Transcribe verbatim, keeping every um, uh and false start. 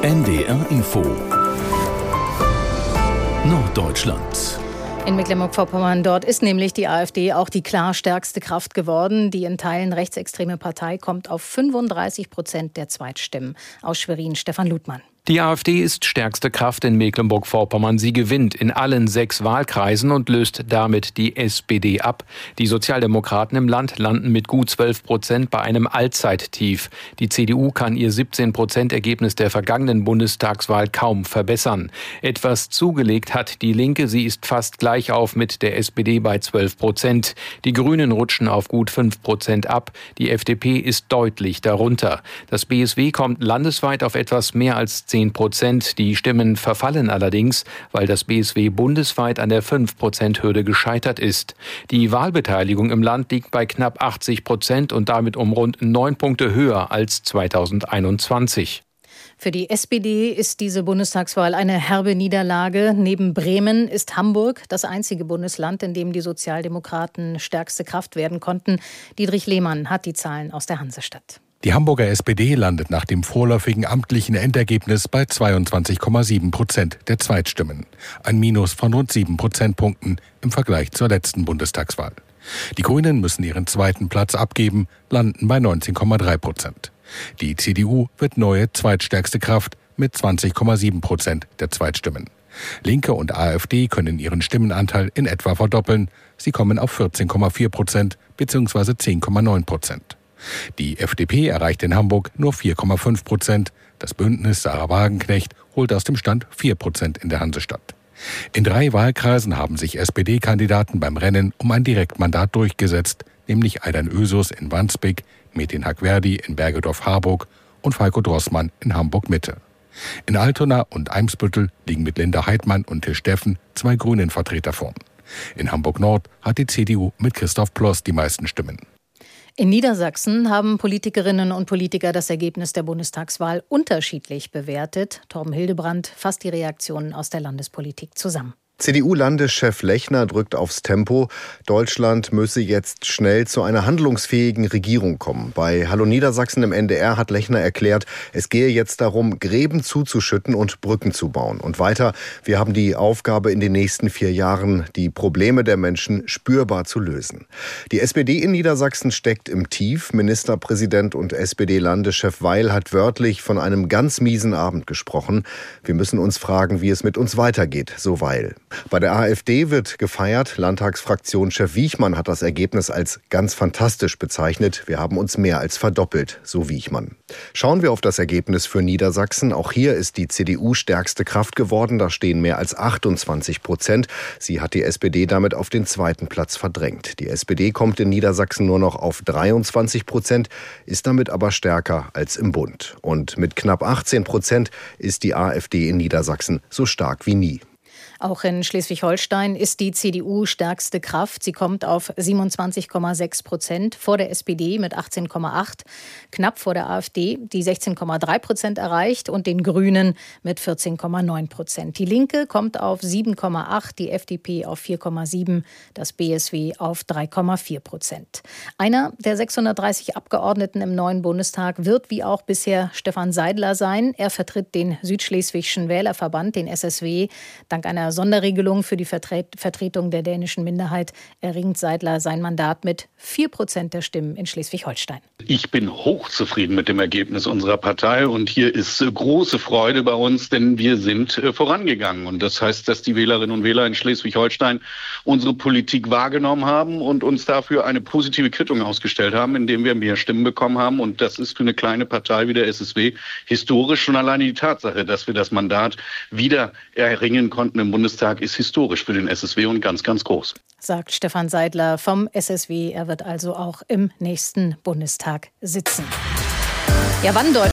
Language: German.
N D R Info Norddeutschland. In Mecklenburg-Vorpommern, dort ist nämlich die AfD auch die klar stärkste Kraft geworden. Die in Teilen rechtsextreme Partei kommt auf fünfunddreißig Prozent der Zweitstimmen. Aus Schwerin, Stefan Ludmann. Die AfD ist stärkste Kraft in Mecklenburg-Vorpommern. Sie gewinnt in allen sechs Wahlkreisen und löst damit die S P D ab. Die Sozialdemokraten im Land landen mit gut zwölf Prozent bei einem Allzeittief. Die C D U kann ihr siebzehn Prozent Ergebnis der vergangenen Bundestagswahl kaum verbessern. Etwas zugelegt hat die Linke. Sie ist fast gleich auf mit der S P D bei zwölf Prozent. Die Grünen rutschen auf gut fünf Prozent ab. Die F D P ist deutlich darunter. Das B S W kommt landesweit auf etwas mehr als zehn Prozent. Die Stimmen verfallen allerdings, weil das B S W bundesweit an der fünf Prozent Hürde gescheitert ist. Die Wahlbeteiligung im Land liegt bei knapp achtzig Prozent und damit um rund neun Punkte höher als zweitausendeinundzwanzig. Für die S P D ist diese Bundestagswahl eine herbe Niederlage. Neben Bremen ist Hamburg das einzige Bundesland, in dem die Sozialdemokraten stärkste Kraft werden konnten. Dietrich Lehmann hat die Zahlen aus der Hansestadt. Die Hamburger S P D landet nach dem vorläufigen amtlichen Endergebnis bei zweiundzwanzig Komma sieben Prozent der Zweitstimmen. Ein Minus von rund sieben Prozentpunkten im Vergleich zur letzten Bundestagswahl. Die Grünen müssen ihren zweiten Platz abgeben, landen bei neunzehn Komma drei Prozent. Die C D U wird neue zweitstärkste Kraft mit zwanzig Komma sieben Prozent der Zweitstimmen. Linke und AfD können ihren Stimmenanteil in etwa verdoppeln. Sie kommen auf vierzehn Komma vier Prozent bzw. zehn Komma neun Prozent. Die F D P erreicht in Hamburg nur vier Komma fünf Prozent. Das Bündnis Sarah Wagenknecht holt aus dem Stand vier Prozent in der Hansestadt. In drei Wahlkreisen haben sich S P D-Kandidaten beim Rennen um ein Direktmandat durchgesetzt, nämlich Aidan Özus in Wandsbek, Metin Hackverdi in Bergedorf-Harburg und Falko Drossmann in Hamburg-Mitte. In Altona und Eimsbüttel liegen mit Linda Heidmann und Till Steffen zwei Grünen-Vertreter vorn. In Hamburg-Nord hat die C D U mit Christoph Ploss die meisten Stimmen. In Niedersachsen haben Politikerinnen und Politiker das Ergebnis der Bundestagswahl unterschiedlich bewertet. Torben Hildebrand fasst die Reaktionen aus der Landespolitik zusammen. C D U-Landeschef Lechner drückt aufs Tempo. Deutschland müsse jetzt schnell zu einer handlungsfähigen Regierung kommen. Bei Hallo Niedersachsen im N D R hat Lechner erklärt, es gehe jetzt darum, Gräben zuzuschütten und Brücken zu bauen. Und weiter, wir haben die Aufgabe, in den nächsten vier Jahren die Probleme der Menschen spürbar zu lösen. Die S P D in Niedersachsen steckt im Tief. Ministerpräsident und S P D-Landeschef Weil hat wörtlich von einem ganz miesen Abend gesprochen. Wir müssen uns fragen, wie es mit uns weitergeht, so Weil. Bei der AfD wird gefeiert. Landtagsfraktionschef Wiechmann hat das Ergebnis als ganz fantastisch bezeichnet. Wir haben uns mehr als verdoppelt, so Wiechmann. Schauen wir auf das Ergebnis für Niedersachsen. Auch hier ist die C D U stärkste Kraft geworden. Da stehen mehr als achtundzwanzig Prozent. Sie hat die S P D damit auf den zweiten Platz verdrängt. Die S P D kommt in Niedersachsen nur noch auf dreiundzwanzig Prozent, ist damit aber stärker als im Bund. Und mit knapp achtzehn Prozent ist die AfD in Niedersachsen so stark wie nie. Auch in Schleswig-Holstein ist die C D U stärkste Kraft. Sie kommt auf siebenundzwanzig Komma sechs Prozent, vor der S P D mit achtzehn Komma acht, knapp vor der AfD, die sechzehn Komma drei Prozent erreicht und den Grünen mit vierzehn Komma neun Prozent. Die Linke kommt auf sieben Komma acht, die F D P auf vier Komma sieben, das B S W auf drei Komma vier Prozent. Einer der sechshundertdreißig Abgeordneten im neuen Bundestag wird wie auch bisher Stefan Seidler sein. Er vertritt den Südschleswigschen Wählerverband, den S S W. Dank einer Sonderregelung für die Vertret- Vertretung der dänischen Minderheit erringt Seidler sein Mandat mit vier Prozent der Stimmen in Schleswig-Holstein. Ich bin hochzufrieden mit dem Ergebnis unserer Partei und hier ist große Freude bei uns, denn wir sind vorangegangen. Und das heißt, dass die Wählerinnen und Wähler in Schleswig-Holstein unsere Politik wahrgenommen haben und uns dafür eine positive Quittung ausgestellt haben, indem wir mehr Stimmen bekommen haben. Und das ist für eine kleine Partei wie der S S W historisch. Schon alleine die Tatsache, dass wir das Mandat wieder erringen konnten im Bundestag, ist historisch für den S S W und ganz, ganz groß. Sagt Stefan Seidler vom S S W. Er wird also auch im nächsten Bundestag sitzen. Ja, wann Deutschland